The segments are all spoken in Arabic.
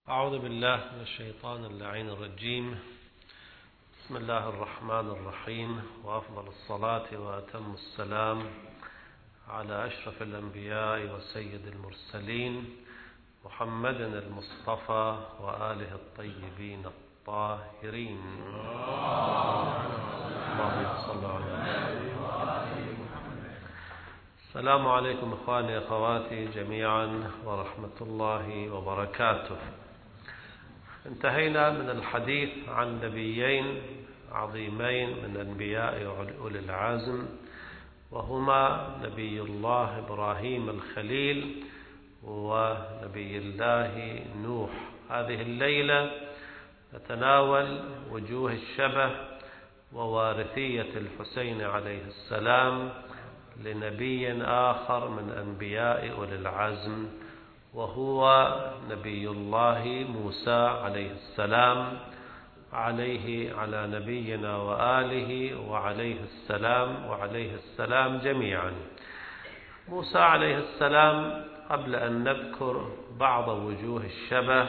أعوذ بالله من الشيطان اللعين الرجيم. بسم الله الرحمن الرحيم، وأفضل الصلاة وأتم السلام على أشرف الأنبياء وسيد المرسلين محمد المصطفى وآله الطيبين الطاهرين. اللهم صل على السلام عليكم إخواني أخواتي جميعا ورحمة الله وبركاته. انتهينا من الحديث عن نبيين عظيمين من أنبياء أولي العزم، وهما نبي الله إبراهيم الخليل ونبي الله نوح. هذه الليلة نتناول وجوه الشبه ووارثية الحسين عليه السلام لنبي آخر من أنبياء أولي العزم، وهو نبي الله موسى عليه السلام، على نبينا وآله وعليه السلام جميعا. موسى عليه السلام، قبل أن نذكر بعض وجوه الشبه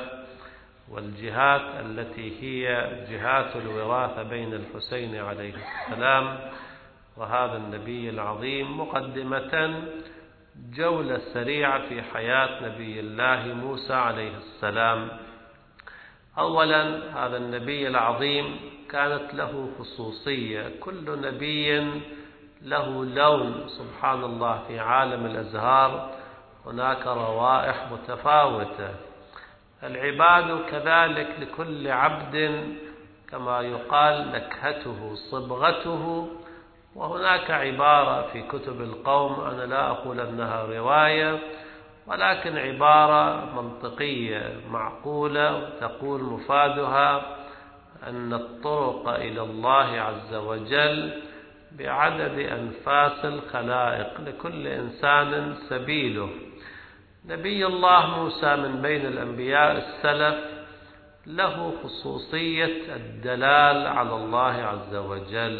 والجهات التي هي جهات الوراثة بين الحسين عليه السلام وهذا النبي العظيم، مقدمة جولة سريعة في حياة نبي الله موسى عليه السلام. أولا، هذا النبي العظيم كانت له خصوصية. كل نبي له لون، سبحان الله، في عالم الأزهار هناك روائح متفاوتة. العباد كذلك لكل عبد كما يقال نكهته صبغته. وهناك عبارة في كتب القوم، أنا لا أقول أنها رواية، ولكن عبارة منطقية معقولة، تقول مفادها أن الطرق إلى الله عز وجل بعدد أنفاس الخلائق، لكل إنسان سبيله. نبي الله موسى من بين الأنبياء السلف له خصوصية الدلال على الله عز وجل.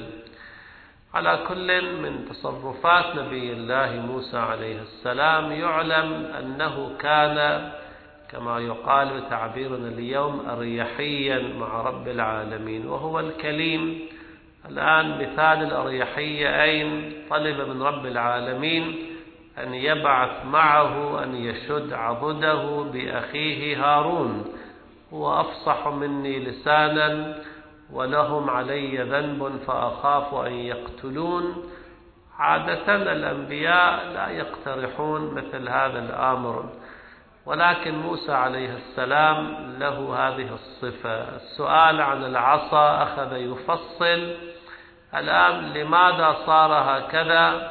على كل من تصرفات نبي الله موسى عليه السلام يعلم أنه كان كما يقال بتعبيرنا اليوم أريحيا مع رب العالمين، وهو الكليم. الآن مثال الأريحية أين؟ طلب من رب العالمين أن يبعث معه، أن يشد عضده بأخيه هارون. هو أفصح مني لسانا ولهم علي ذنب فأخاف أن يقتلون. عادة الأنبياء لا يقترحون مثل هذا الأمر، ولكن موسى عليه السلام له هذه الصفة. السؤال عن العصا أخذ يفصل. الآن لماذا صار هكذا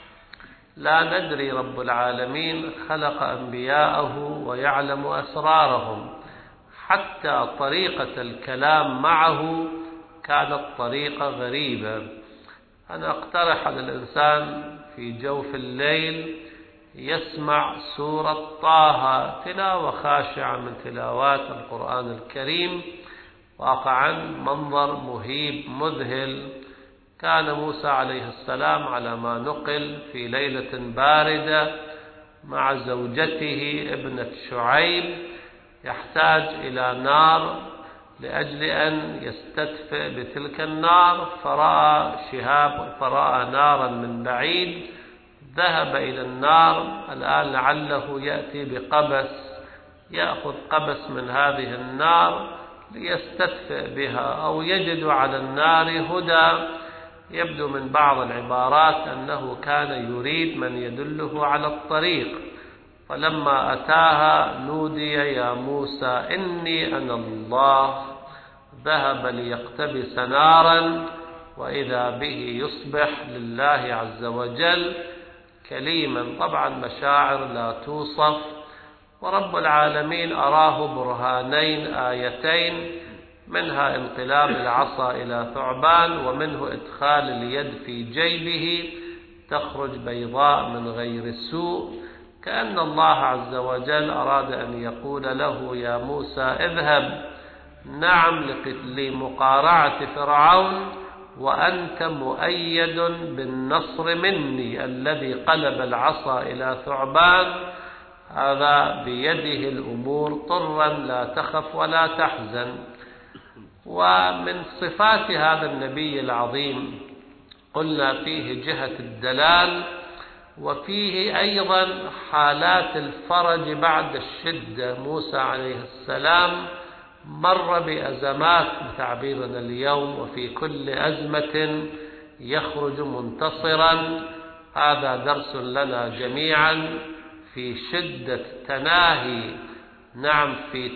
لا ندري. رب العالمين خلق أنبياءه ويعلم أسرارهم، حتى طريقة الكلام معه كانت طريقة غريبة. أنا أقترح على الإنسان في جوف الليل يسمع سورة طه، تلاوة خاشعة من تلاوات القرآن الكريم، واقعا منظر مهيب مذهل. كان موسى عليه السلام على ما نقل في ليلة باردة مع زوجته ابنة شعيب، يحتاج إلى نار لأجل أن يستدفئ بتلك النار، فرأى نارا من بعيد، ذهب إلى النار. الآن لعله يأتي بقبس، يأخذ قبس من هذه النار ليستدفئ بها، أو يجد على النار هدى. يبدو من بعض العبارات أنه كان يريد من يدله على الطريق. فلما أتاها نودي يا موسى إني أنا الله. ذهب ليقتبس نارا، وإذا به يصبح لله عز وجل كليما. طبعا مشاعر لا توصف. ورب العالمين أراه برهانين آيتين، منها انقلاب العصا إلى ثعبان، ومنه إدخال اليد في جيبه تخرج بيضاء من غير سوء، كأن الله عز وجل أراد أن يقول له يا موسى اذهب، نعم، لمقارعة فرعون، وأنت مؤيد بالنصر مني. الذي قلب العصا إلى ثعبان هذا بيده الأمور طرا لا تخف ولا تحزن. ومن صفات هذا النبي العظيم قلنا فيه جهة الدلال، وفيه أيضا حالات الفرج بعد الشدة. موسى عليه السلام مر بأزمات بتعبيرنا اليوم، وفي كل أزمة يخرج منتصرا. هذا درس لنا جميعا في شدة تناهي في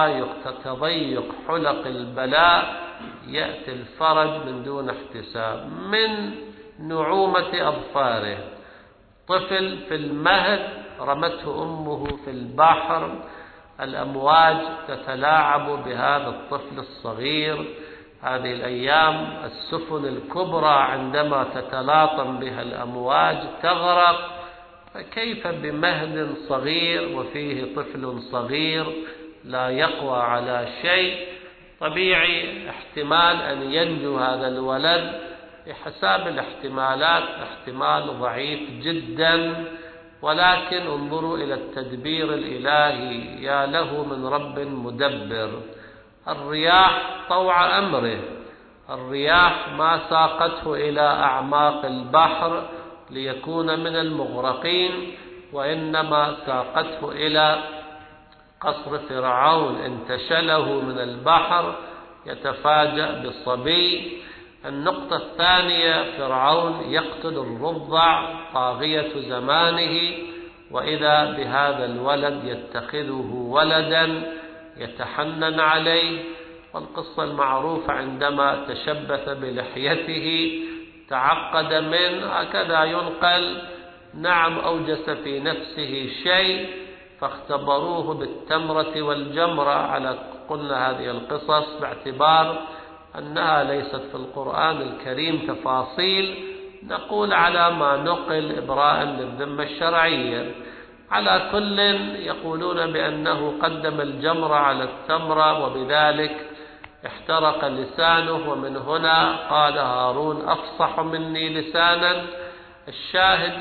تضيق حلق البلاء يأتي الفرج من دون احتساب. من نعومة أظفاره، طفل في المهد رمته أمه في البحر، الأمواج تتلاعب بهذا الطفل الصغير. هذه الأيام السفن الكبرى عندما تتلاطم بها الأمواج تغرق، فكيف بمهد صغير وفيه طفل صغير لا يقوى على شيء؟ طبيعي احتمال أن ينجو هذا الولد، بحساب الاحتمالات احتمال ضعيف جدا، ولكن انظروا إلى التدبير الإلهي، يا له من رب مدبر. الرياح طوع أمره، الرياح ما ساقته إلى أعماق البحر ليكون من المغرقين، وإنما ساقته إلى قصر فرعون انتشله من البحر يتفاجأ بالصبي. النقطة الثانية، فرعون يقتل الرضع طاغية زمانه، وإذا بهذا الولد يتخذه ولدا يتحنن عليه. والقصة المعروفة عندما تشبث بلحيته تعقد منه، هكذا ينقل. أوجس في نفسه شيء فاختبروه بالتمرة والجمرة، على قلنا هذه القصص باعتبار أنها ليست في القرآن الكريم تفاصيل، نقول على ما نقل إبراء للذمة الشرعية. على كل يقولون بأنه قدم الجمرة على التمرة وبذلك احترق لسانه، ومن هنا قال هارون أفصح مني لسانا. الشاهد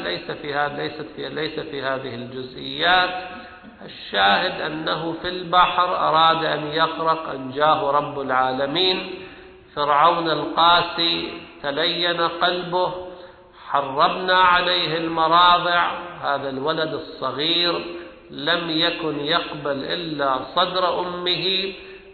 ليس في هذه الجزئيات. الشاهد أنه في البحر أراد أن يغرق، أنجاه رب العالمين. فرعون القاسي تلين قلبه، حرمنا عليه المراضع. هذا الولد الصغير لم يكن يقبل إلا صدر أمه.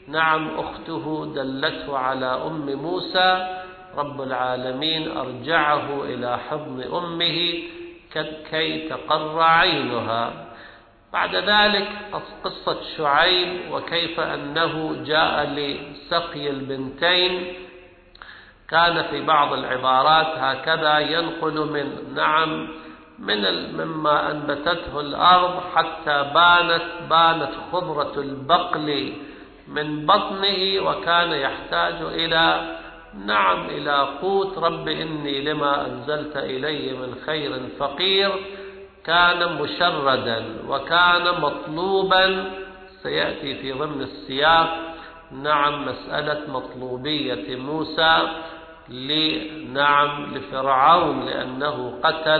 أخته دلته على أم موسى، رب العالمين أرجعه إلى حضن أمه كي تقر عينها. بعد ذلك قصة شعيب، وكيف أنه جاء لسقي البنتين. كان في بعض العبارات هكذا ينقل مما أنبتته الأرض حتى بانت خضرة البقل من بطنه، وكان يحتاج إلى قوت. رب إني لما أنزلت إلي من خير فقير. كان مشردا وكان مطلوبا. سيأتي في ضمن السياق مسألة مطلوبية موسى لفرعون، لأنه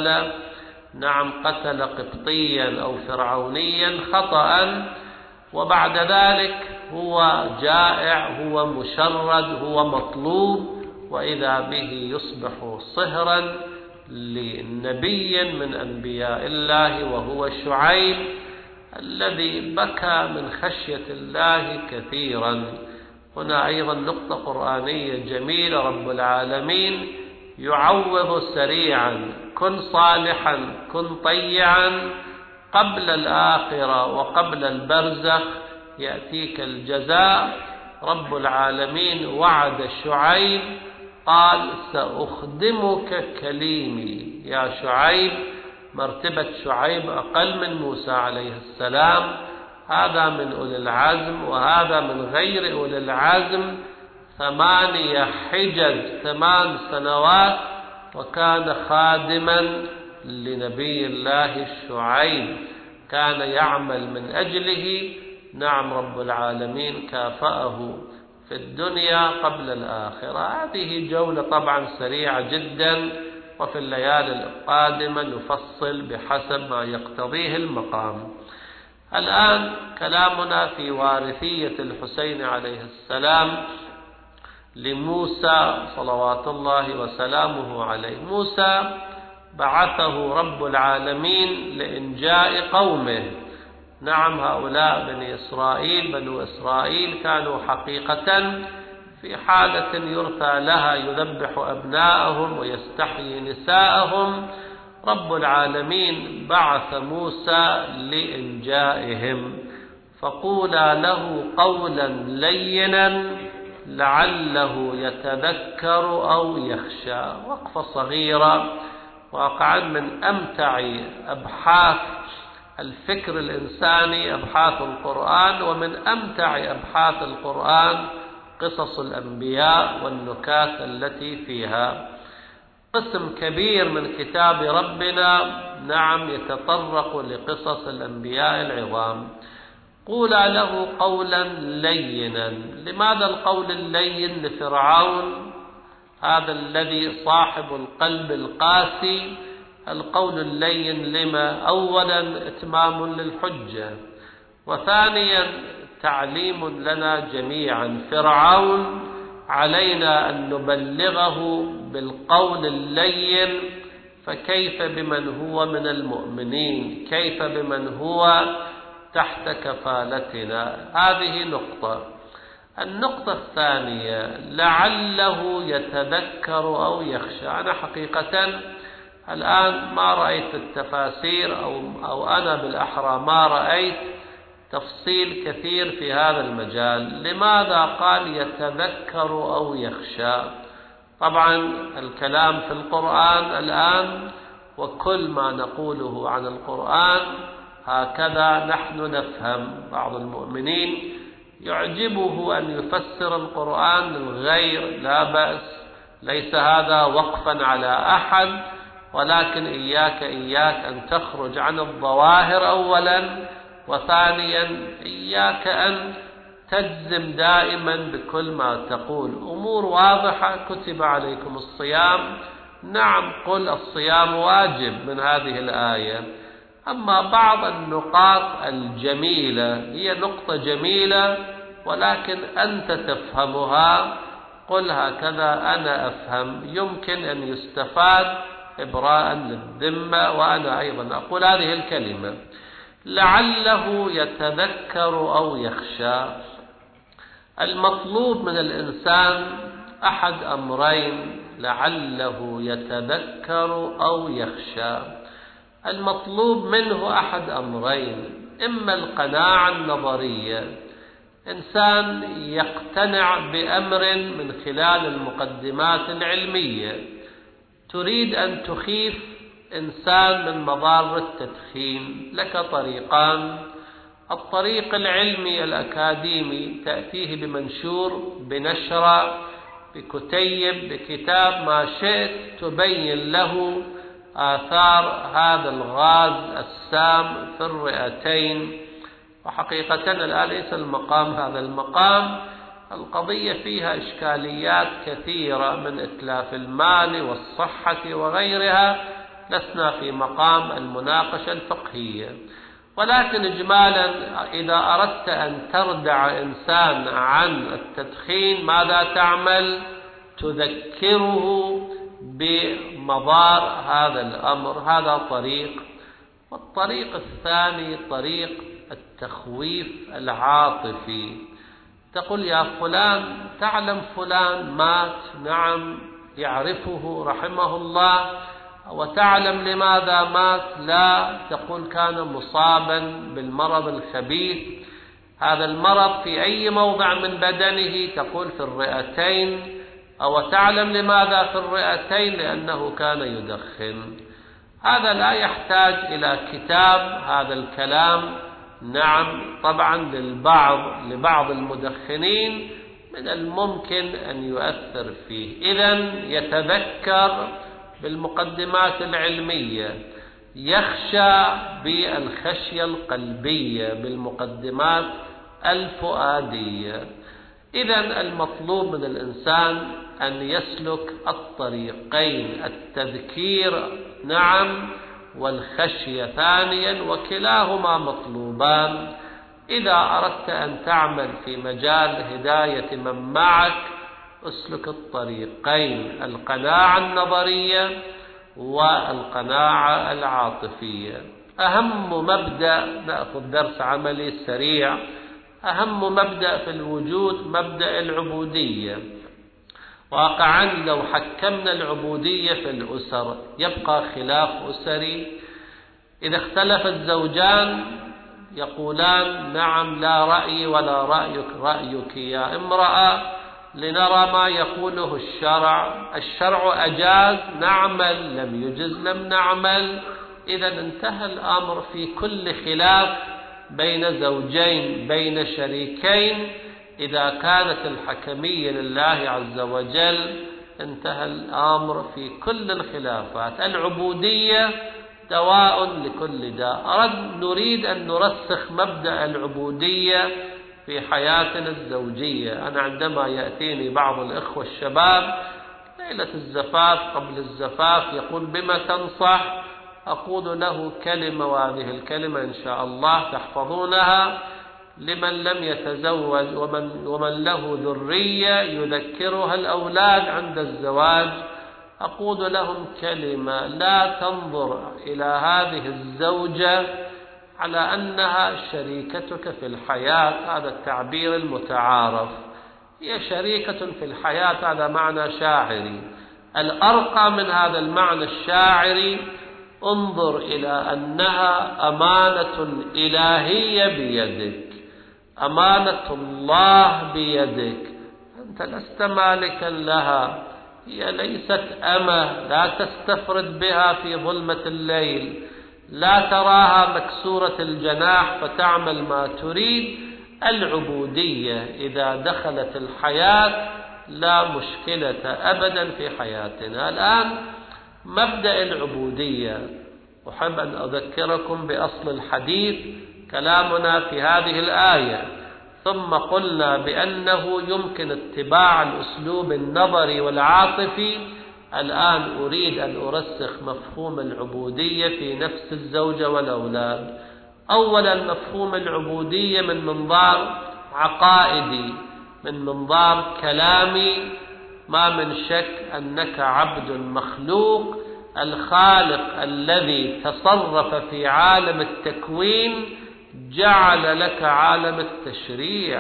قتل قبطيا أو فرعونيا خطأ، وبعد ذلك هو جائع، هو مشرد، هو مطلوب، وإذا به يصبح صهرا لنبي من أنبياء الله، وهو شعيب الذي بكى من خشية الله كثيرا. هنا أيضا نقطة قرآنية جميلة، رب العالمين يعوض سريعا. كن صالحا، كن طيعا، قبل الآخرة وقبل البرزخ يأتيك الجزاء. رب العالمين وعد شعيب، قال سأخدمك كليمي. يا شعيب، مرتبة شعيب أقل من موسى عليه السلام، هذا من أولي العزم وهذا من غير أولي العزم. 8 حجج، 8 سنوات، وكان خادما لنبي الله شعيب، كان يعمل من أجله. رب العالمين كافأه في الدنيا قبل الآخرة. هذه جولة طبعا سريعة جدا، وفي الليالي القادمة نفصل بحسب ما يقتضيه المقام. الآن كلامنا في وارثية الحسين عليه السلام لموسى صلوات الله وسلامه عليه. موسى بعثه رب العالمين لإنجاء قومه. نعم، هؤلاء بنو إسرائيل كانوا حقيقة في حالة يرثى لها، يذبح أبناءهم ويستحيي نساءهم. رب العالمين بعث موسى لإنجائهم، فقولا له قولا لينا لعله يتذكر أو يخشى. وقفة صغيرة، واقعا من أمتع أبحاث الفكر الإنساني أبحاث القرآن، ومن أمتع أبحاث القرآن قصص الأنبياء والنكات التي فيها. قسم كبير من كتاب ربنا نعم يتطرق لقصص الأنبياء العظام. قولا له قولا لينا. لماذا القول اللين لفرعون هذا الذي صاحب القلب القاسي؟ القول اللين لما؟ أولا إتمام للحجة، وثانيا تعليم لنا جميعا. فرعون علينا أن نبلغه بالقول اللين، فكيف بمن هو من المؤمنين؟ كيف بمن هو تحت كفالتنا؟ هذه نقطة. النقطة الثانية لعله يتذكر أو يخشى. أنا حقيقة الآن ما رأيت التفاسير أو أنا بالأحرى ما رأيت تفصيل كثير في هذا المجال. لماذا قال يتذكر أو يخشى؟ طبعا الكلام في القرآن الآن وكل ما نقوله عن القرآن هكذا نحن نفهم. بعض المؤمنين يعجبه أن يفسر القرآن للغير، لا بأس، ليس هذا وقفا على أحد، ولكن إياك أن تخرج عن الظواهر أولا، وثانيا إياك أن تجزم دائما بكل ما تقول. أمور واضحة. كتب عليكم الصيام، نعم، قل الصيام واجب من هذه الآية. أما بعض النقاط الجميلة هي نقطة جميلة ولكن أنت تفهمها، قل هكذا أنا أفهم، يمكن أن يستفاد إبراء للذمة. وأنا أيضا أقول هذه الكلمة لعله يتذكر أو يخشى. المطلوب من الإنسان أحد أمرين: لعله يتذكر أو يخشى. المطلوب منه أحد أمرين: إما القناعة النظرية، إنسان يقتنع بأمر من خلال المقدمات العلمية. تريد أن تخيف إنسان من مضار التدخين، لك طريقان: الطريق العلمي الأكاديمي، تأتيه بمنشور، بنشرة، بكتيب، بكتاب، ما شئت، تبين له آثار هذا الغاز السام في الرئتين. وحقيقة الآن ليس المقام هذا المقام، القضية فيها إشكاليات كثيرة من إتلاف المال والصحة وغيرها، لسنا في مقام المناقشة الفقهية. ولكن إجمالا إذا أردت أن تردع إنسان عن التدخين ماذا تعمل؟ تذكره بمضار هذا الأمر. هذا طريق. والطريق الثاني طريق التخويف العاطفي. تقول يا فلان، تعلم فلان مات؟ نعم، يعرفه رحمه الله. وتعلم لماذا مات؟ لا. تقول كان مصابا بالمرض الخبيث. هذا المرض في أي موضع من بدنه؟ تقول في الرئتين. أو تعلم لماذا في الرئتين؟ لأنه كان يدخن. هذا لا يحتاج إلى كتاب هذا الكلام. نعم، طبعا لبعض المدخنين من الممكن أن يؤثر فيه. إذن يتذكر بالمقدمات العلمية، يخشى بالخشية القلبية، بالمقدمات الفؤادية. إذن المطلوب من الإنسان أن يسلك الطريقين: التذكير نعم، والخشية ثانيا، وكلاهما مطلوبان. الشبان: إذا أردت أن تعمل في مجال هداية من معك اسلك الطريقين: القناعة النظرية والقناعة العاطفية. أهم مبدأ، نأخذ درس عملي سريع، أهم مبدأ في الوجود مبدأ العبودية. واقعا لو حكمنا العبودية في الأسر يبقى خلاف أسري. إذا اختلف الزوجان يقولان: نعم، لا رأيي ولا رأيك يا امرأة، لنرى ما يقوله الشرع أجاز نعمل، لم يجز لم نعمل. إذا انتهى الأمر في كل خلاف بين زوجين بين شريكين. إذا كانت الحكمية لله عز وجل انتهى الأمر في كل الخلافات. العبودية دواء لكل داء. نريد أن نرسخ مبدأ العبودية في حياتنا الزوجية. أنا عندما يأتيني بعض الإخوة الشباب ليلة الزفاف قبل الزفاف يقول: بما تنصح؟ أقول له كلمة، وهذه الكلمة إن شاء الله تحفظونها لمن لم يتزوج ومن له ذرية يذكرها الأولاد عند الزواج. أقول لهم كلمة: لا تنظر إلى هذه الزوجة على أنها شريكتك في الحياة، هذا التعبير المتعارف، هي شريكة في الحياة، هذا معنى شاعري. الأرقى من هذا المعنى الشاعري: انظر إلى أنها أمانة إلهية بيدك، أمانة الله بيدك، أنت لست مالكا لها، هي ليست أمة لا تستفرد بها في ظلمة الليل، لا تراها مكسورة الجناح فتعمل ما تريد. العبودية إذا دخلت الحياة لا مشكلة أبدا في حياتنا. الآن مبدأ العبودية، أحب أن أذكركم بأصل الحديث، كلامنا في هذه الآية. ثم قلنا بأنه يمكن اتباع الأسلوب النظري والعاطفي. الآن أريد أن أرسخ مفهوم العبودية في نفس الزوجة والأولاد. أولا، مفهوم العبودية من منظار عقائدي، من منظار كلامي. ما من شك أنك عبد مخلوق. الخالق الذي تصرف في عالم التكوين جعل لك عالم التشريع،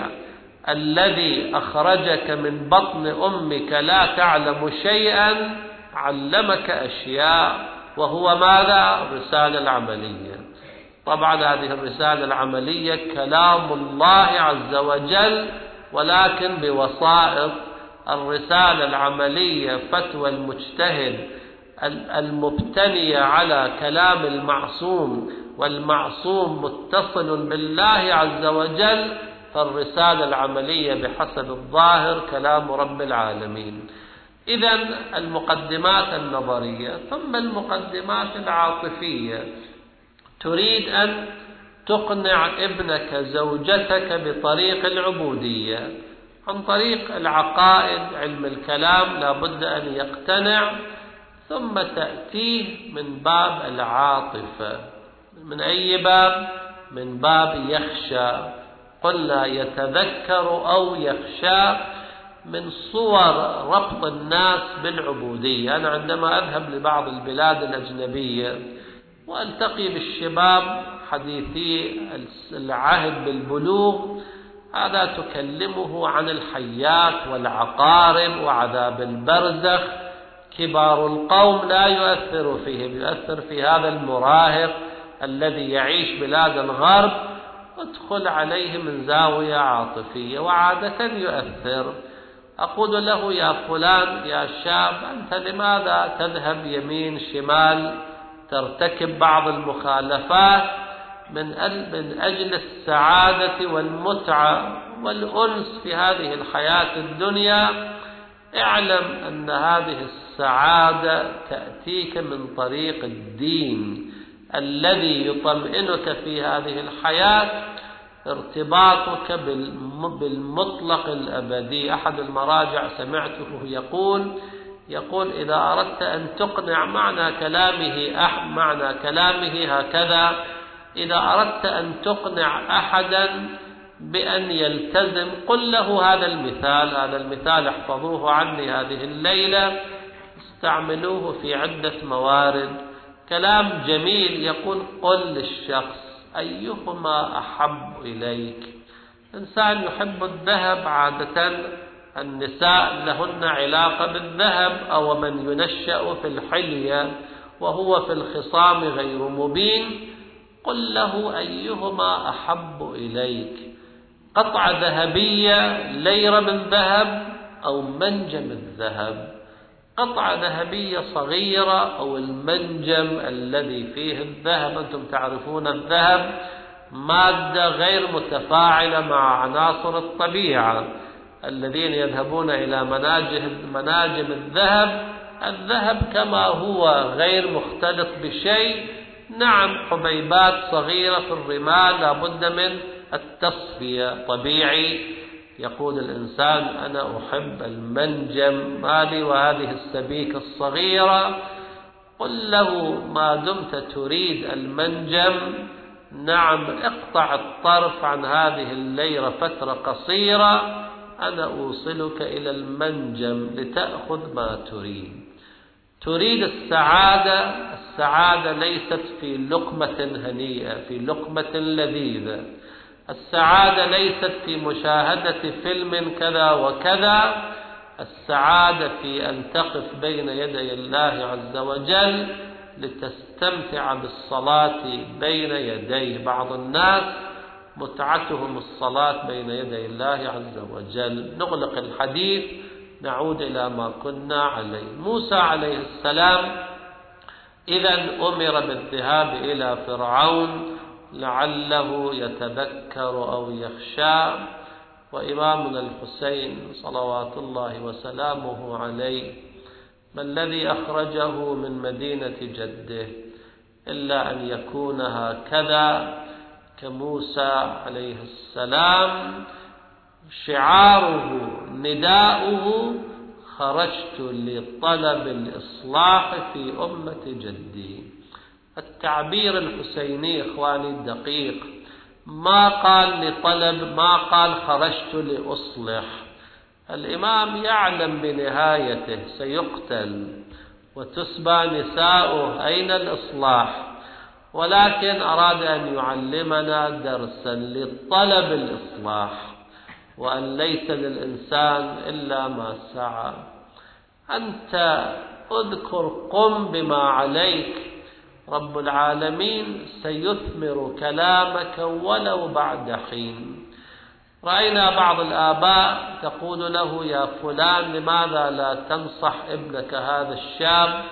الذي أخرجك من بطن أمك لا تعلم شيئا علمك أشياء، وهو ماذا؟ الرسالة العملية. طبعا هذه الرسالة العملية كلام الله عز وجل ولكن بوسائط. الرسالة العملية فتوى المجتهد المبتنية على كلام المعصوم، والمعصوم متصل بالله عز وجل، فالرسالة العملية بحسب الظاهر كلام رب العالمين. إذن المقدمات النظرية، ثم المقدمات العاطفية. تريد أن تقنع ابنك زوجتك بطريق العبودية عن طريق العقائد، علم الكلام لا بد أن يقتنع، ثم تأتيه من باب العاطفة. من أي باب؟ من باب يخشى. قلنا يتذكر أو يخشى، من صور ربط الناس بالعبودية. أنا عندما أذهب لبعض البلاد الأجنبية وألتقي بالشباب حديثي العهد بالبلوغ، هذا تكلمه عن الحيات والعقارب وعذاب البرزخ. كبار القوم لا يؤثر فيهم، يؤثر في هذا المراهق الذي يعيش بلاد الغرب. ادخل عليه من زاوية عاطفية وعادة يؤثر. أقول له: يا فلان، يا شاب، أنت لماذا تذهب يمين شمال، ترتكب بعض المخالفات من أجل السعادة والمتعة والأنس في هذه الحياة الدنيا؟ اعلم أن هذه السعادة تأتيك من طريق الدين الذي يطمئنك في هذه الحياة، ارتباطك بالمطلق الأبدي. أحد المراجع سمعته يقول إذا أردت أن تقنع، معنى كلامه هكذا: إذا أردت أن تقنع أحدا بأن يلتزم قل له هذا المثال احفظوه عني هذه الليلة، استعملوه في عدة موارد. كلام جميل يقول قل للشخص أيهما أحب إليك. إنسان يحب الذهب، عادة النساء لهن علاقة بالذهب، أو من ينشأ في الحلية وهو في الخصام غير مبين، قل له أيهما أحب إليك، قطعة ذهبية ليرة من ذهب أو منجم الذهب، قطعة ذهبية صغيرة أو المنجم الذي فيه الذهب. أنتم تعرفون الذهب مادة غير متفاعلة مع عناصر الطبيعة. الذين يذهبون إلى مناجم الذهب كما هو غير مختلط بشيء، نعم حبيبات صغيرة في الرمال لابد من التصفية، طبيعي. يقول الإنسان أنا أحب المنجم مالي وهذه السبيكة الصغيرة، قل له ما دمت تريد المنجم، نعم اقطع الطرف عن هذه الليرة فترة قصيرة، أنا أوصلك إلى المنجم لتأخذ ما تريد السعادة ليست في لقمة هنيئة، في لقمة لذيذة. السعادة ليست في مشاهدة فيلم كذا وكذا، السعادة في أن تقف بين يدي الله عز وجل لتستمتع بالصلاة بين يديه. بعض الناس متعتهم الصلاة بين يدي الله عز وجل. نغلق الحديث، نعود إلى ما كنا عليه. موسى عليه السلام إذن أمر بالذهاب إلى فرعون لعله يتذكر أو يخشى، وإمامنا الحسين صلوات الله وسلامه عليه ما الذي أخرجه من مدينة جده إلا أن يكون هكذا كموسى عليه السلام، شعاره نداؤه خرجت لطلب الإصلاح في أمة جدي. التعبير الحسيني إخواني الدقيق، ما قال خرجت لأصلح. الإمام يعلم بنهايته سيقتل وتسبى نساؤه، أين الإصلاح؟ ولكن أراد أن يعلمنا درسا لطلب الإصلاح، وأن ليس للإنسان إلا ما سعى. أنت اذكر قم بما عليك، رب العالمين سيثمر كلامك ولو بعد حين. رأينا بعض الآباء تقول له يا فلان لماذا لا تنصح ابنك هذا الشاب؟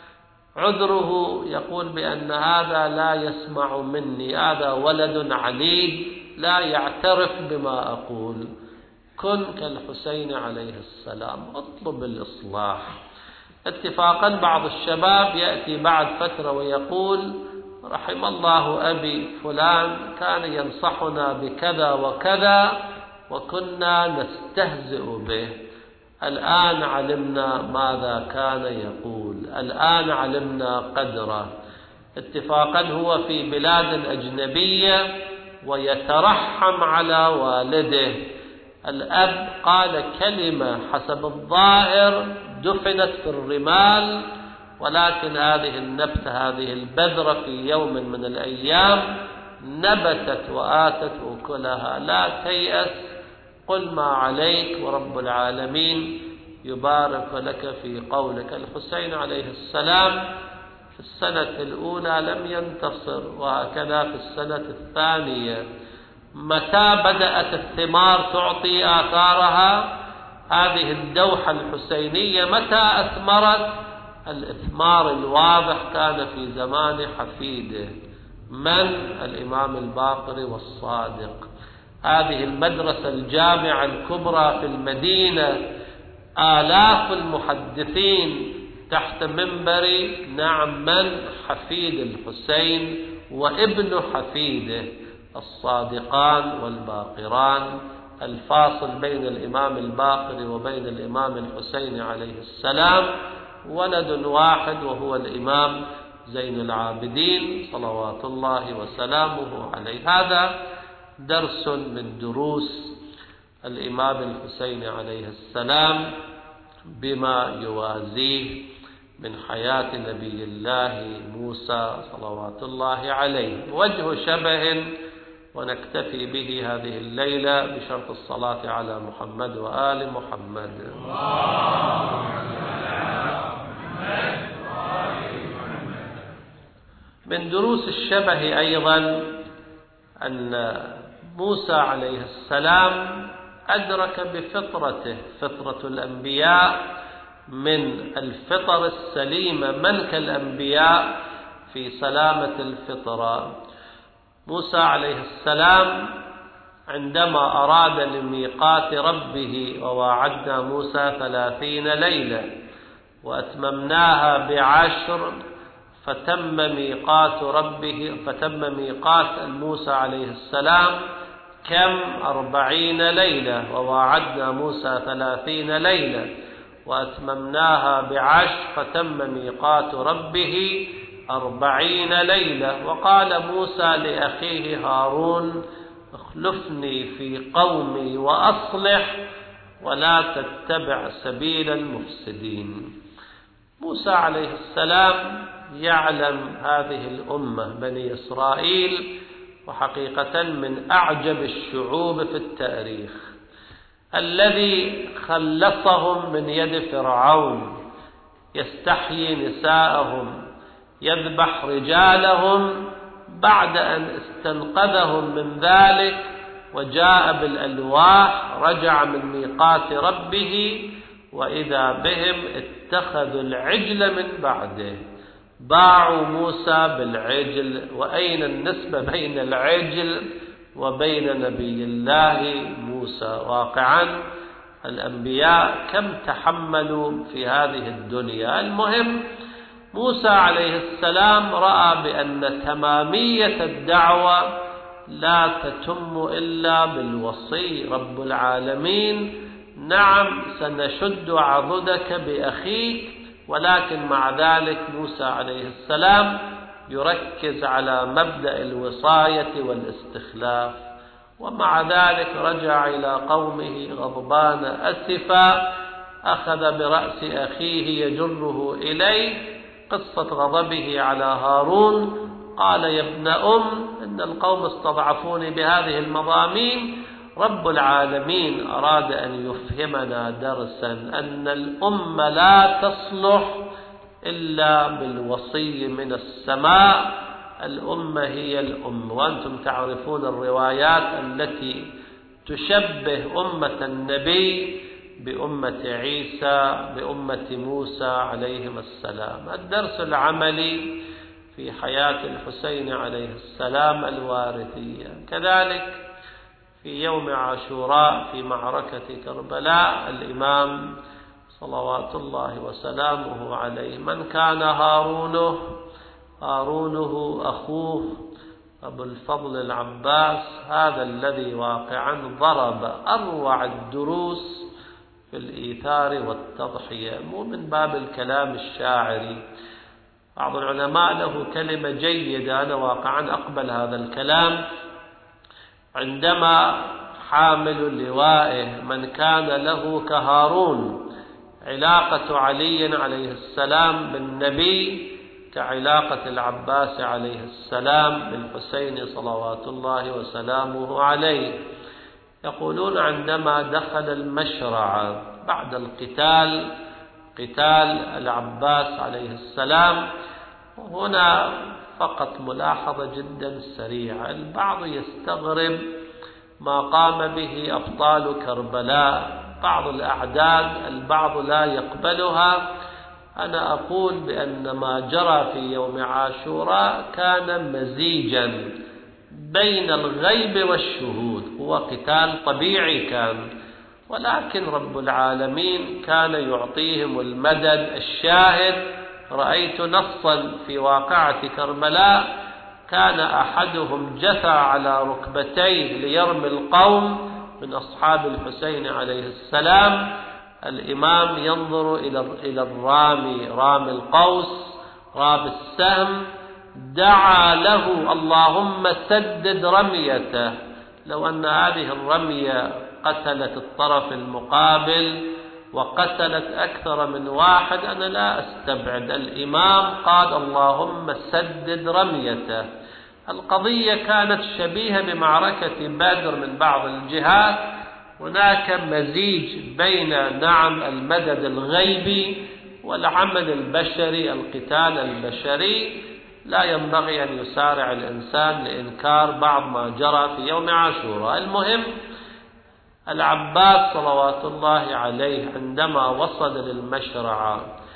عذره يقول بأن هذا لا يسمع مني، هذا ولد عنيد لا يعترف بما أقول. كن كالحسين عليه السلام، اطلب الإصلاح. اتفاقا بعض الشباب يأتي بعد فترة ويقول رحم الله أبي فلان كان ينصحنا بكذا وكذا وكنا نستهزئ به، الآن علمنا ماذا كان يقول، الآن علمنا قدره. اتفاقا هو في بلاد أجنبية ويترحم على والده. الأب قال كلمة حسب الظاهر دفنت في الرمال، ولكن هذه النبتة، هذه البذرة في يوم من الأيام نبتت وآتت أكلها. لا تيأس، قل ما عليك ورب العالمين يبارك لك في قولك. الحسين عليه السلام في السنة الأولى لم ينتصر، وهكذا في السنة الثانية. متى بدأت الثمار تعطي آثارها؟ هذه الدوحة الحسينية متى أثمرت؟ الإثمار الواضح كان في زمان حفيده من؟ الإمام الباقر والصادق. هذه المدرسة الجامعة الكبرى في المدينة، آلاف المحدثين تحت منبر نعم من؟ حفيد الحسين وابن حفيده، الصادقان والباقران. الفاصل بين الإمام الباقر وبين الإمام الحسين عليه السلام ولد واحد وهو الإمام زين العابدين صلوات الله وسلامه عليه. هذا درس من دروس الإمام الحسين عليه السلام بما يوازيه من حياة نبي الله موسى صلوات الله عليه. وجه شبه ونكتفي به هذه الليلة بشرط الصلاة على محمد وآل محمد. من دروس الشبه أيضا أن موسى عليه السلام أدرك بفطرته، فطرة الأنبياء من الفطر السليمة، من كالأنبياء في سلامة الفطرة. موسى عليه السلام عندما أراد لميقات ربه وواعدنا موسى 30 ليلة وأتممناها ب10 فتم ميقات موسى عليه السلام كم 40 ليلة، وواعدنا موسى 30 ليلة وأتممناها ب10 فتم ميقات ربه 40 ليلة. وقال موسى لأخيه هارون اخلفني في قومي وأصلح ولا تتبع سبيل المفسدين. موسى عليه السلام يعلم هذه الأمة بني إسرائيل، وحقيقة من أعجب الشعوب في التاريخ، الذي خلصهم من يد فرعون، يستحيي نساءهم، يذبح رجالهم، بعد أن استنقذهم من ذلك وجاء بالألواح رجع من ميقات ربه وإذا بهم اتخذوا العجل من بعده، باعوا موسى بالعجل. وأين النسبة بين العجل وبين نبي الله موسى؟ واقعا الأنبياء كم تحملوا في هذه الدنيا. المهم موسى عليه السلام رأى بأن تمامية الدعوة لا تتم إلا بالوصي. رب العالمين نعم سنشد عضدك بأخيك، ولكن مع ذلك موسى عليه السلام يركز على مبدأ الوصاية والاستخلاف، ومع ذلك رجع إلى قومه غضبان أسفا، أخذ برأس أخيه يجره إليه. قصة غضبه على هارون قال يا ابن إن القوم استضعفوني بهذه المضامين. رب العالمين أراد أن يفهمنا درسا أن الأمة لا تصلح إلا بالوصي من السماء. الأمة هي الأمة، وأنتم تعرفون الروايات التي تشبه أمة النبي بأمة عيسى بأمة موسى عليهم السلام. الدرس العملي في حياة الحسين عليه السلام الوارثية. كذلك في يوم عاشوراء في معركة كربلاء الإمام صلوات الله وسلامه عليه من كان هارونه أخوه أبو الفضل العباس، هذا الذي واقعا ضرب أروع الدروس في الإيثار والتضحية، مو من باب الكلام الشاعري. بعض العلماء له كلمة جيدة، أنا واقعا أقبل هذا الكلام، عندما حامل لوائه من كان له كهارون علاقة علي عليه السلام بالنبي كعلاقة العباس عليه السلام بالحسين صلوات الله وسلامه عليه. يقولون عندما دخل المشرع بعد القتال، قتال العباس عليه السلام، هنا فقط ملاحظة جدا سريعة، البعض يستغرب ما قام به أبطال كربلاء، بعض الأعداد البعض لا يقبلها. أنا أقول بأن ما جرى في يوم عاشوراء كان مزيجا بين الغيب والشهود، هو قتال طبيعي كان، ولكن رب العالمين كان يعطيهم المدد الشاهد. رأيت نصا في واقعة كربلاء كان أحدهم جثى على ركبتيه ليرمي القوم من أصحاب الحسين عليه السلام، الإمام ينظر إلى الرامي رامي القوس راب السهم دعا له اللهم سدد رميته. لو أن هذه الرمية قتلت الطرف المقابل وقتلت أكثر من واحد أنا لا أستبعد. الإمام قال اللهم سدد رميته. القضية كانت شبيهة بمعركة بدر من بعض الجهات. هناك مزيج بين المدد الغيبي والعمل البشري، القتال البشري. لا ينبغي أن يسارع الإنسان لإنكار بعض ما جرى في يوم عاشوراء. المهم العباس صلوات الله عليه عندما وصل للمشرعة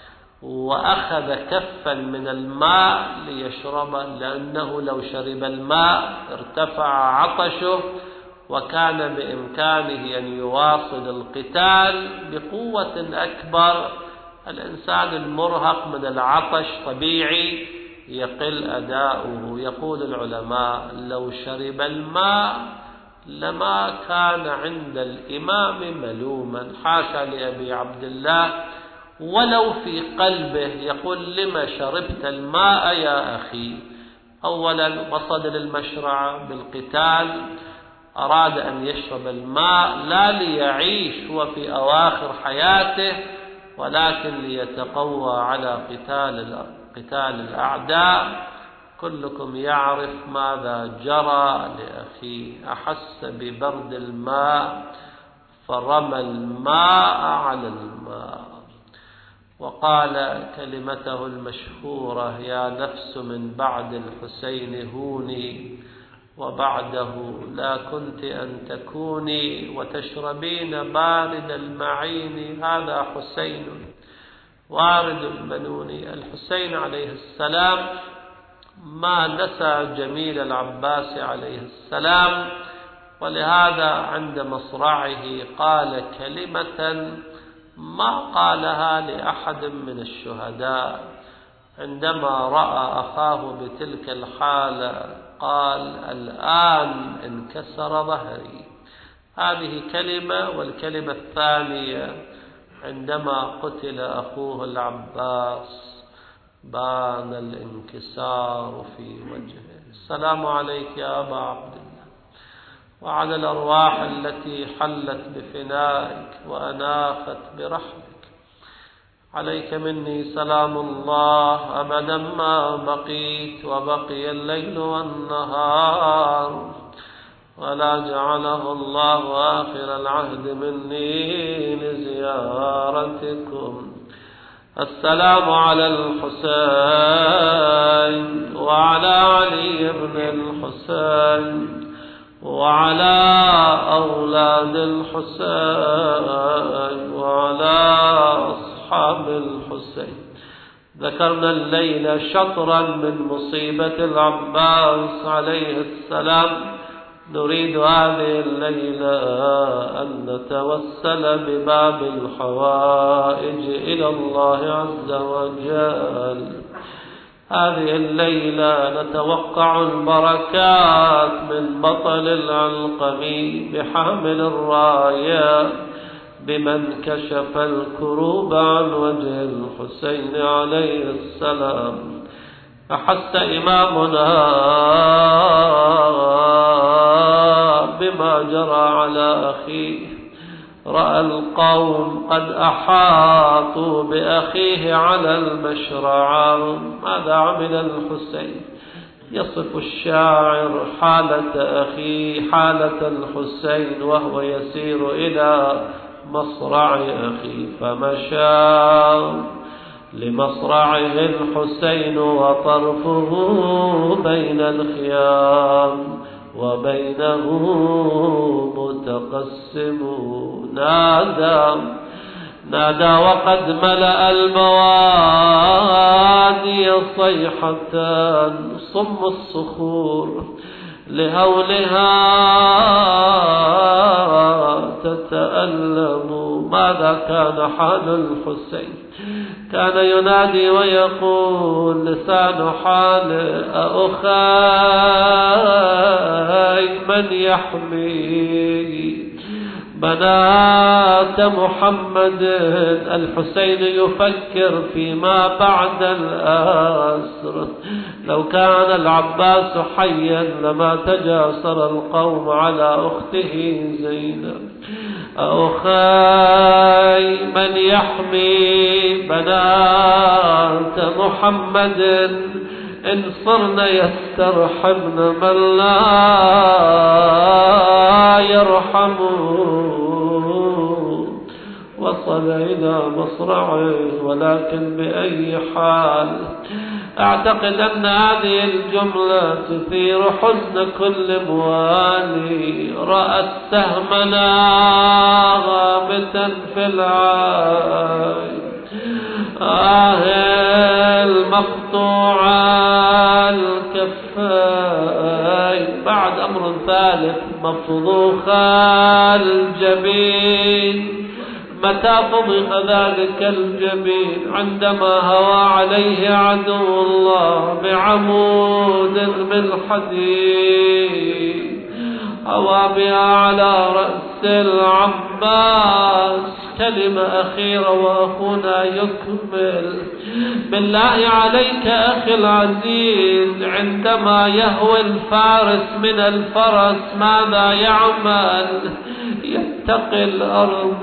وأخذ كفا من الماء ليشربه، لأنه لو شرب الماء ارتفع عطشه وكان بإمكانه أن يواصل القتال بقوة أكبر. الإنسان المرهق من العطش طبيعي يقل أداؤه. يقول العلماء لو شرب الماء لما كان عند الإمام ملوما، حاشا لأبي عبد الله، ولو في قلبه يقول لما شربت الماء يا أخي. أولا وصل للمشرعة بالقتال، أراد أن يشرب الماء لا ليعيش هو في أواخر حياته ولكن ليتقوى على قتال الأعداء. كلكم يعرف ماذا جرى لأخيه، أحس ببرد الماء فرمى الماء على الماء وقال كلمته المشهورة يا نفس من بعد الحسين هوني وبعده لا كنت أن تكوني وتشربين بارد المعين. هذا حسين وارد المنون. الحسين عليه السلام ما نسى جميل العباس عليه السلام، ولهذا عند مصرعه قال كلمة ما قالها لأحد من الشهداء. عندما رأى أخاه بتلك الحالة قال الآن انكسر ظهري. هذه كلمة. والكلمة الثانية عندما قتل أخوه العباس بان الانكسار في وجهه. السلام عليك يا أبا عبد الله وعلى الأرواح التي حلت بفنائك وأناخت برحمك. عليك مني سلام الله أبدا ما بقيت وبقي الليل والنهار، ولا جعله الله آخر العهد مني لزيارتكم. السلام على الحسين وعلى علي بن الحسين وعلى أولاد الحسين وعلى أصحاب الحسين. ذكرنا الليلة شطرا من مصيبة العباس عليه السلام. نريد هذه الليلة أن نتوسل بباب الحوائج إلى الله عز وجل. هذه الليلة نتوقع البركات من بطل العلقمي بحامل الراية بمن كشف الكروب عن وجه الحسين عليه السلام. أحس إمامنا بما جرى على أخيه، رأى القوم قد أحاطوا بأخيه على المشرعة. ماذا عمل الحسين؟ يصف الشاعر حالة أخيه حالة الحسين وهو يسير إلى مصرع أخيه، فمشى لمصرعه الحسين وطرفه بين الخيام وبينه متقسم. نادى وقد ملأ البوادي صيحة صم الصخور لهولها تتألم. ماذا كان حال الحسين؟ كان ينادي ويقول لسان حال أخاي من يحمي بنات محمد. الحسين يفكر فيما بعد الأسر. لو كان العباس حيا لما تجاسر القوم على أخته زينب. أخي من يحمي بنات محمد إن صرن يسترحمن من لا يرحم. وصل إلى مصرعه ولكن بأي حال. أعتقد أن هذه الجملة تثير حزن كل موالي رأت سهمنا غامتا في العين. المقطوع الكفين. بعد أمر ثالث مفضوخ الجبين. متى فضح ذلك الجبين؟ عندما هوى عليه عدو الله بعمود من حديد، هوى بها على رأس العباس. كلمة أخيرة وأخونا يكمل. بالله عليك أخي العزيز، عندما يهوي الفارس من الفرس ماذا يعمل؟ يتقي الأرض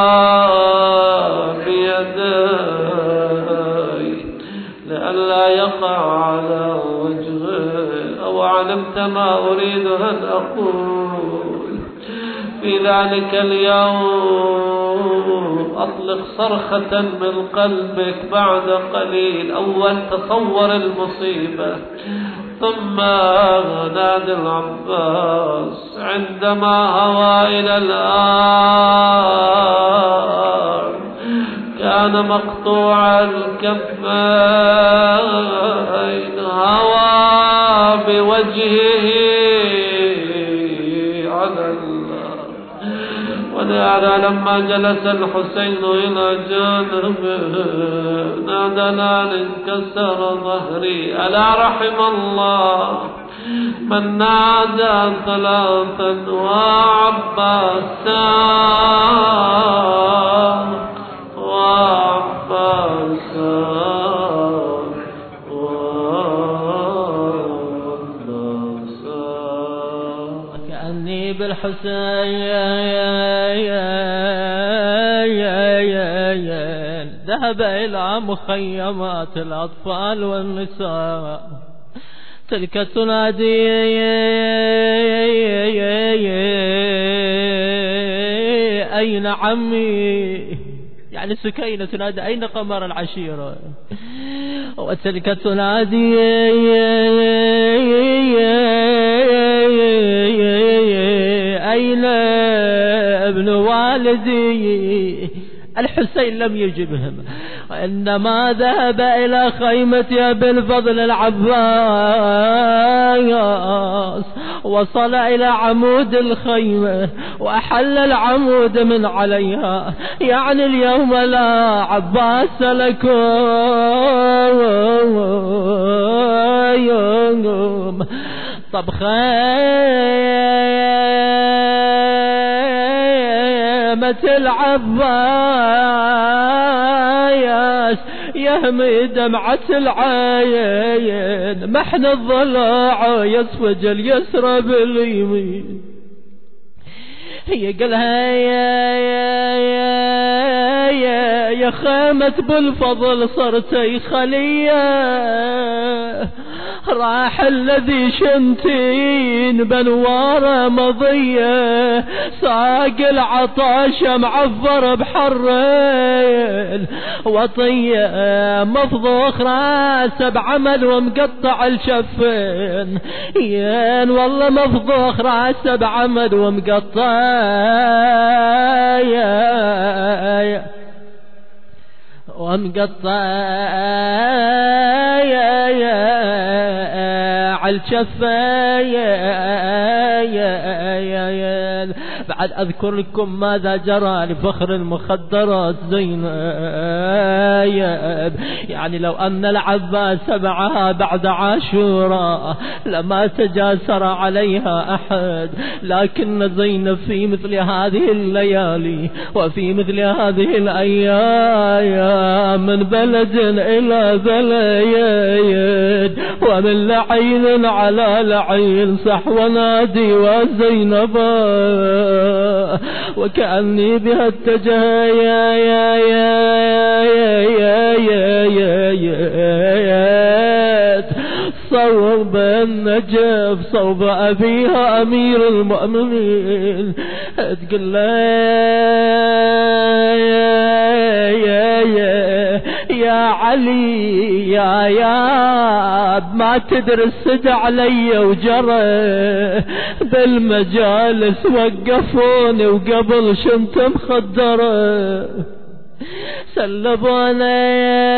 بيديه لئلا يقع على وجهه. أو علمت ما أريد أن أقول؟ في ذلك اليوم أطلق صرخة من قلبك بعد قليل. أول تصور المصيبة، ثم نادى العباس عندما هوى إلى الأرض. كان مقطوع الكفين، هوى بوجهه على الأرض. ولهذا لما جلس الحسين إلى جانبه نادى لا انكسر ظهري. ألا رحم الله من نادى ثلاثا وعباسا كأني بالحسين ذهب إلى مخيمات الأطفال والنساء. تلك تنادي أين عمي؟ يعني سكينة تنادي أين قمر العشيرة؟ وتلك تنادي أين ابن والدي؟ الحسين لم يجبهم، وإنما ذهب إلى خيمة أبي الفضل العباس. وصل إلى عمود الخيمة وأحل العمود من عليها. يعني اليوم لا عباس لكم. طب خيمة العباس يهمي دمعة العين، محن الضلع يصفج اليسرى باليمين. هي قالها يا خيمة بالفضل صرتي خلية. راح الذي شنتين بنواره مضية، ساق العطاش معفر بحرين وطية. مفضوخ راسه بعمل ومقطع الشفين. ين والله مفضوخ راسه بعمل ومقطع الشفايا. بعد أذكر لكم ماذا جرى لفخر المخدرات زينب. يعني لو أن العباس معها بعد عاشوراء لما تجاسر عليها أحد، لكن زينب في مثل هذه الليالي وفي مثل هذه الأيام من بلد إلى بلد ومن لعين على لعين صح ونادي وزينب وكأني بها التجايات صوب النجف صوب أبيها أمير المؤمنين. تقول يا علي يا ما تدري السد علي وجرى بالمجالس وقفوني وقبل شنت مخدرة سلبونا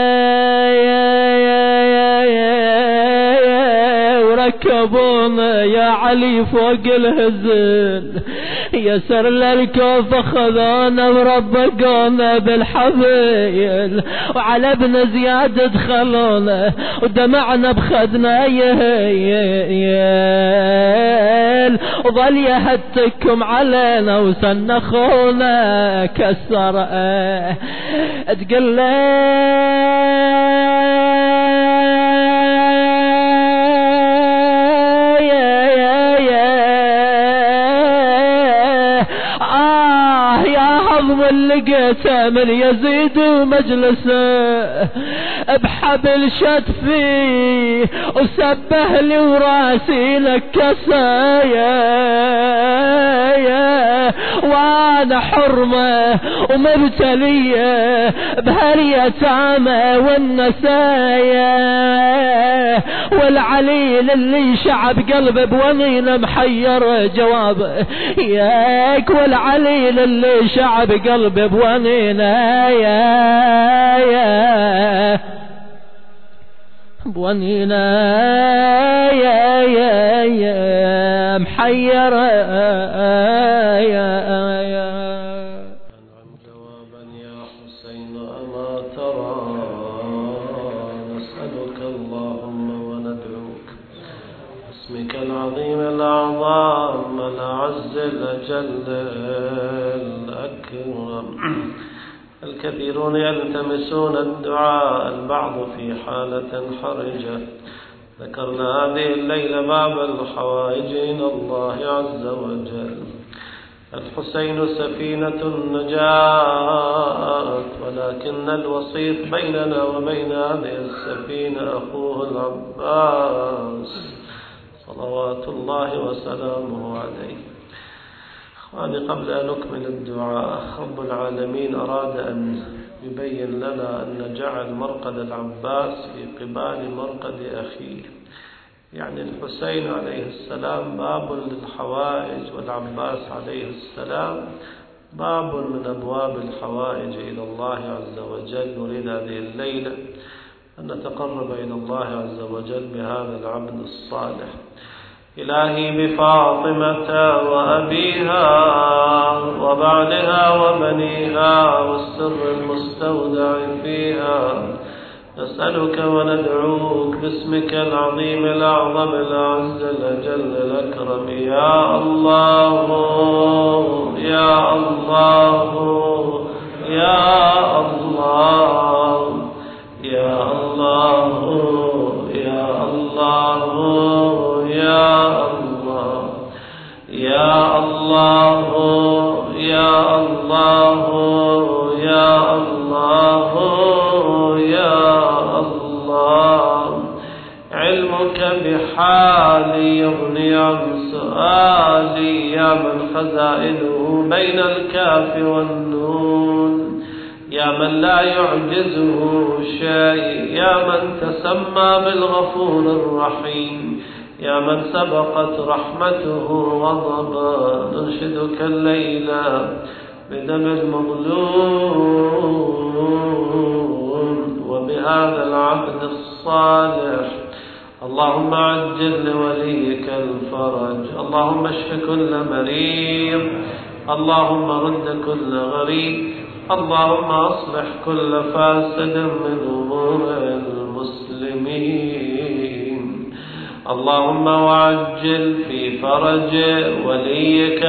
وركبونا يا علي فوق الهزل يسر للكوف خذونا وربقونا بالحبيل وعلى ابن زياد دخلونا ودمعنا بخدنا يهيل وظل يهتكم علينا وسنخونا كسر تقول لقيته من يزيد ومجلسه بحبل شتفي وسبه لي وراسي لكسايا وانا حرمه ومبتليه بهاليتامى والنسايا والعليل اللي شعب قلبه بونين محير جوابه ياك والعليل اللي شعب قلبه بونينا يا بونينا يا محير يا جوابا يا حسين أما ترى نسألك اللهم وندعوك باسمك العظيم الأعظم الأعز الأجل الأكرم. الكثيرون يلتمسون الدعاء البعض في حالة حرجة. ذكرنا هذه الليلة باب الحوائج إلى الله عز وجل. الحسين سفينة النجاة ولكن الوسيط بيننا وبين هذه السفينة أخوه العباس صلوات الله وسلامه عليه. أخواني قبل أن نكمل الدعاء رب العالمين أراد أن يبين لنا أن جعل مرقد العباس في قبال مرقد أخيه، يعني الحسين عليه السلام باب للحوائج والعباس عليه السلام باب من أبواب الحوائج إلى الله عز وجل. نريد هذه الليلة أن نتقرب إلى الله عز وجل بهذا العبد الصالح. إلهي بفاطمة وأبيها وبعلها وبنيها والسر المستودع فيها نسألك وندعوك باسمك العظيم الأعظم الأعز الأجل الأكرم يا الله يا الله يا الله يا الله يا الله يا الله يا الله يا الله يا الله يا الله. علمك بحالي يغني عن سؤالي يا من خزائنه بين الكاف والنون يا من لا يعجزه شيء يا من تسمى بالغفور الرحيم يا من سبقت رحمته غضبا. ننشدك الليلة بدم المظلوم وبهذا العبد الصالح. اللهم عجل لوليك الفرج، اللهم اشف كل مريض، اللهم رد كل غريب، اللهم أصلح كل فاسد من أمور المسلمين. اللهم وعجل في فرج وليك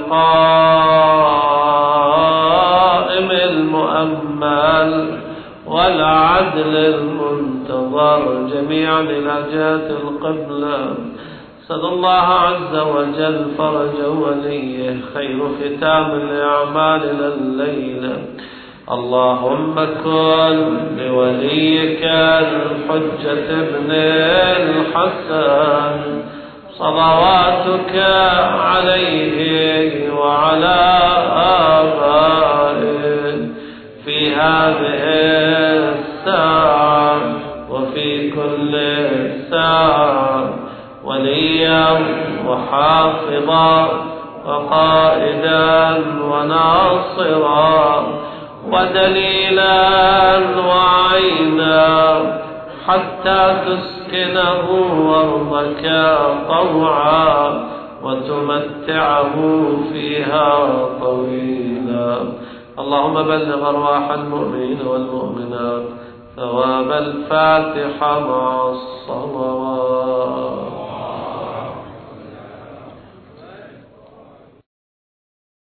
القائم المؤمل والعدل المنتظر جميعا إلى جهة القبلة. صلى الله عز وجل فرج وليه خير ختام لأعمالنا الليلة. اللهم كن لوليك الحجة ابن الحسن صلواتك عليه وعلى آبائه في هذه الساعة وفي كل ساعة وليا وحافظا وقائدا وناصرا ودليلا وعينا حتى تسكنه أرضك طوعا وتمتعه فيها طويلا. اللهم بلغ أرواح المؤمنين والمؤمنات ثواب الفاتحة مع الصلوات.